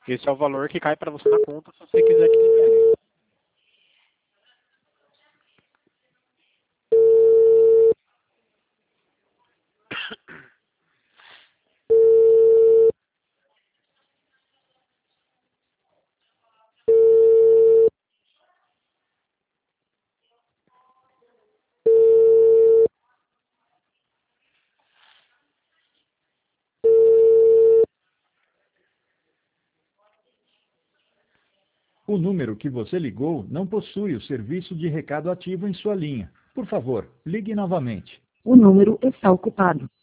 Esse é o valor que cai para você na conta se você quiser que libere. O número que você ligou não possui o serviço de recado ativo em sua linha. Por favor, ligue novamente. O número está ocupado.